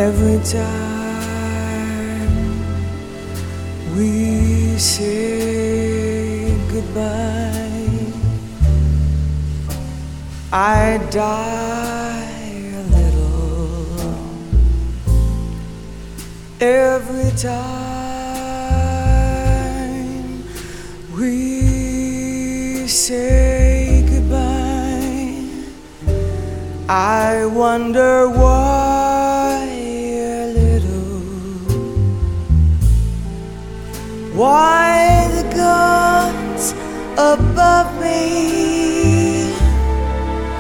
Every time we say goodbye, I die a little. Every time we say goodbye, I wonder why a little. Why the gods above me